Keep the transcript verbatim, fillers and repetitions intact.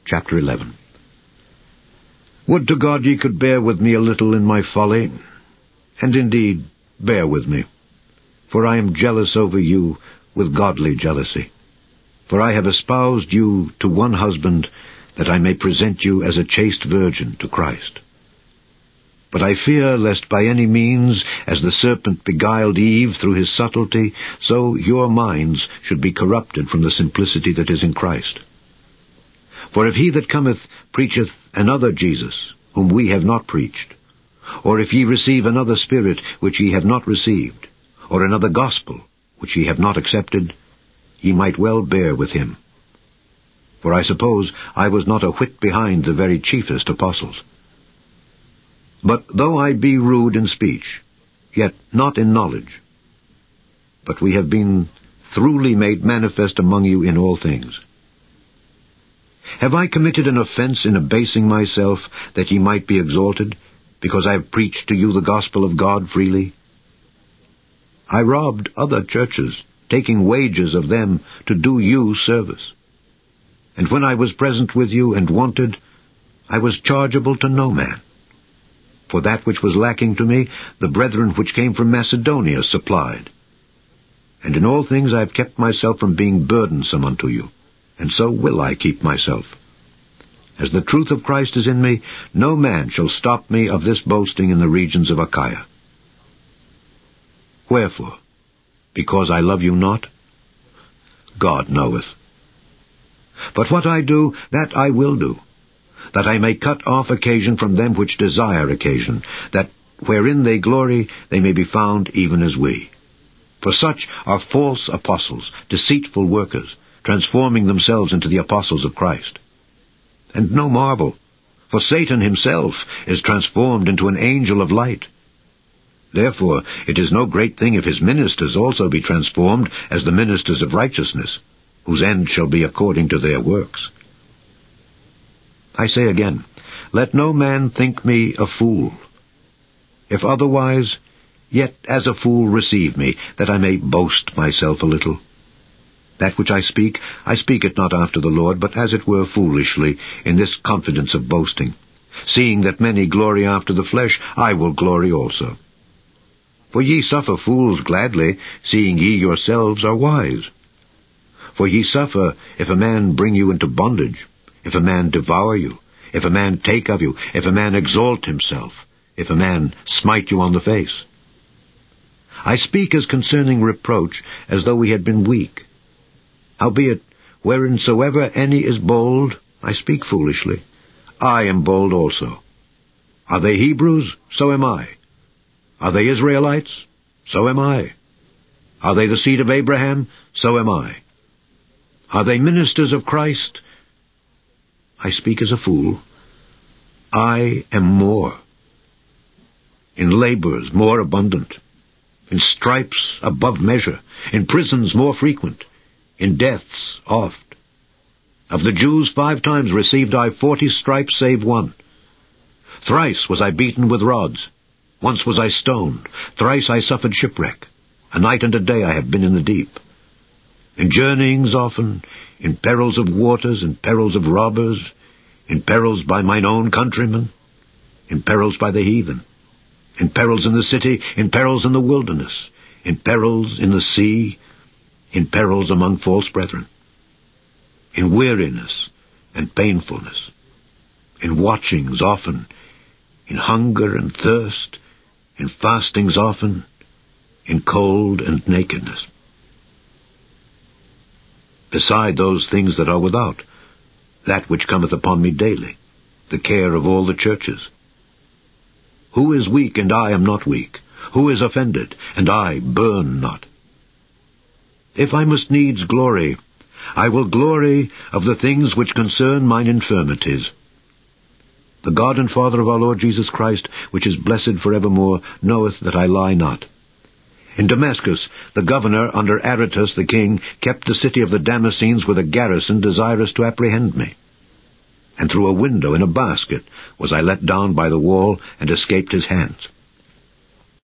Chapter eleven. Would to God ye could bear with me a little in my folly, and indeed bear with me, for I am jealous over you with godly jealousy. For I have espoused you to one husband, that I may present you as a chaste virgin to Christ. But I fear lest by any means, as the serpent beguiled Eve through his subtlety, so your minds should be corrupted from the simplicity that is in Christ. For if he that cometh preacheth another Jesus, whom we have not preached, or if ye receive another Spirit which ye have not received, or another gospel which ye have not accepted, ye might well bear with him. For I suppose I was not a whit behind the very chiefest apostles. But though I be rude in speech, yet not in knowledge, but we have been throughly made manifest among you in all things. Have I committed an offense in abasing myself, that ye might be exalted, because I have preached to you the gospel of God freely? I robbed other churches, taking wages of them to do you service. And when I was present with you and wanted, I was chargeable to no man. For that which was lacking to me, the brethren which came from Macedonia supplied. And in all things I have kept myself from being burdensome unto you, and so will I keep myself. As the truth of Christ is in me, no man shall stop me of this boasting in the regions of Achaia. Wherefore? Because I love you not? God knoweth. But what I do, that I will do, that I may cut off occasion from them which desire occasion, that wherein they glory they may be found even as we. For such are false apostles, deceitful workers, transforming themselves into the apostles of Christ. And no marvel, for Satan himself is transformed into an angel of light. Therefore it is no great thing if his ministers also be transformed as the ministers of righteousness, whose end shall be according to their works. I say again, let no man think me a fool. If otherwise, yet as a fool receive me, that I may boast myself a little. That which I speak, I speak it not after the Lord, but as it were foolishly, in this confidence of boasting. Seeing that many glory after the flesh, I will glory also. For ye suffer fools gladly, seeing ye yourselves are wise. For ye suffer, if a man bring you into bondage, if a man devour you, if a man take of you, if a man exalt himself, if a man smite you on the face. I speak as concerning reproach, as though we had been weak. Howbeit, whereinsoever any is bold, I speak foolishly. I am bold also. Are they Hebrews? So am I. Are they Israelites? So am I. Are they the seed of Abraham? So am I. Are they ministers of Christ? I speak as a fool. I am more. In labors more abundant, in stripes above measure, in prisons more frequent, in deaths oft. Of the Jews five times received I forty stripes save one. Thrice was I beaten with rods. Once was I stoned. Thrice I suffered shipwreck. A night and a day I have been in the deep. In journeyings often, in perils of waters, in perils of robbers, in perils by mine own countrymen, in perils by the heathen, in perils in the city, in perils in the wilderness, in perils in the sea, in perils among false brethren, in weariness and painfulness, in watchings often, in hunger and thirst, in fastings often, in cold and nakedness. Beside those things that are without, that which cometh upon me daily, the care of all the churches. Who is weak, and I am not weak? Who is offended, and I burn not? If I must needs glory, I will glory of the things which concern mine infirmities. The God and Father of our Lord Jesus Christ, which is blessed for evermore, knoweth that I lie not. In Damascus, the governor, under Aretas the king, kept the city of the Damascenes with a garrison desirous to apprehend me. And through a window in a basket was I let down by the wall, and escaped his hands.